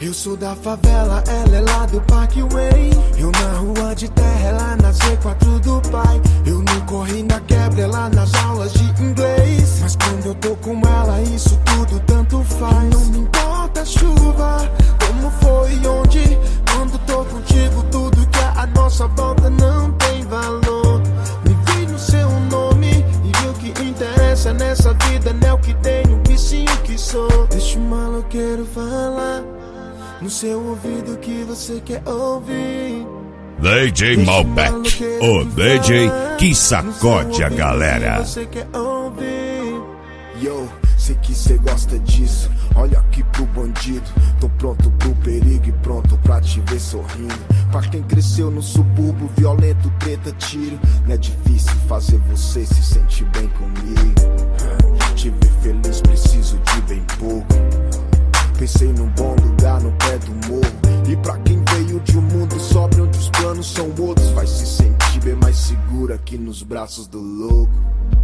Eu sou da favela, ela é lá do Parkway. Eu na rua de terra, ela na Z4 do pai. Eu no corre na quebra, ela nas aulas de inglês. Mas quando eu tô com ela, isso tudo tanto faz. Não me importa a chuva, como foi e onde. Quando tô contigo, tudo que é a nossa volta não tem valor. Me vi no seu nome e vi o que interessa nessa vida. Não é o que tenho, e sim o que sou. Deixa o maloqueiro falar no seu ouvido que você quer ouvir. DJ Malbec, o DJ que sacode a galera. Você quer ouvir. Yo, sei que cê gosta disso. Olha aqui pro bandido. Tô pronto pro perigo e pronto pra te ver sorrindo. Pra quem cresceu no subúrbio, violento, treta, tiro. Não é difícil fazer você se sentir bem comigo. Te ver feliz, preciso de bem pouco. Pensei num bom lugar no pé do morro. E pra quem veio de um mundo sóbrio onde os planos são outros, vai se sentir bem mais seguro aqui nos braços do louco.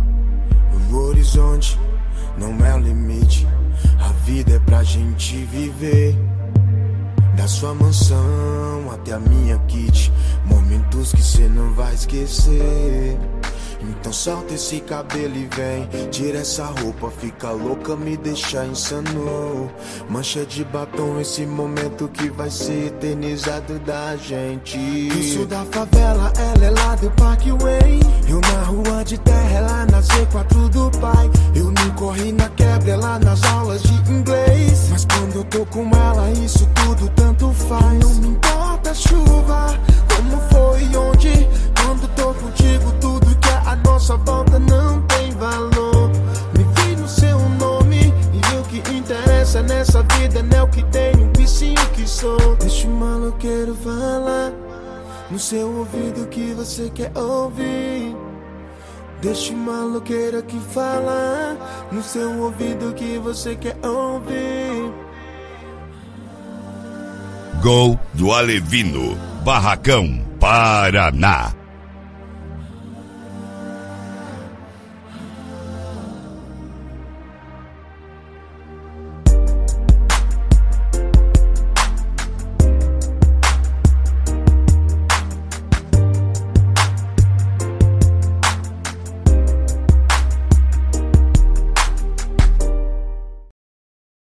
O horizonte não é o limite. A vida é pra gente viver. Da sua mansão até a minha kit. Momentos que cê não vai esquecer. Então solta esse cabelo e vem. Tira essa roupa, fica louca, me deixa insano. Mancha de batom, esse momento que vai ser eternizado da gente. Eu sou da favela, ela é lá do Parkway. Eu na rua de terra, ela na Z4 do pai. Eu não corri na quebra, ela nas aulas de inglês. Mas quando eu tô com ela, isso tudo tanto faz. Não me importa a chuva, como foi e onde. Quando tô contigo, tudo que é a nossa volta não tem valor. Me vi no seu nome e vi o que interessa nessa vida. Não é o que tenho, e sim o que sou. Deixa o maloqueiro falar no seu ouvido que você quer ouvir. Deixa o maloqueiro aqui falar no seu ouvido que você quer ouvir. Gol do Alevino, Barracão, Paraná.